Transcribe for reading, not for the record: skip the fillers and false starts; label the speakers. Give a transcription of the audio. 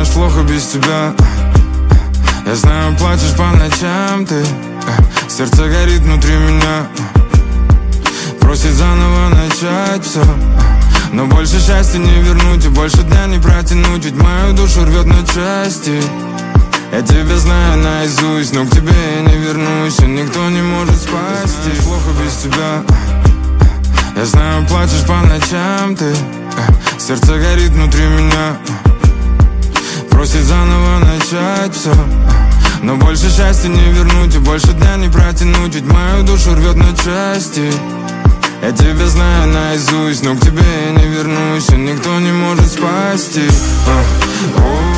Speaker 1: плохо без тебя. Я знаю, плачешь по ночам ты. Сердце горит внутри меня, просит заново начать все. Но больше счастья не вернуть и больше дня не протянуть, ведь мою душу рвет на части. Я тебя знаю наизусть, но к тебе я не вернусь, и никто не может спасти. Плохо без тебя. Я знаю, плачешь по ночам ты. Сердце горит внутри меня, просит заново начать все. Но больше счастья не вернуть и больше дня не протянуть, ведь мою душу рвет на части. Я тебя знаю наизусть, но к тебе я не вернусь, и никто не может спасти.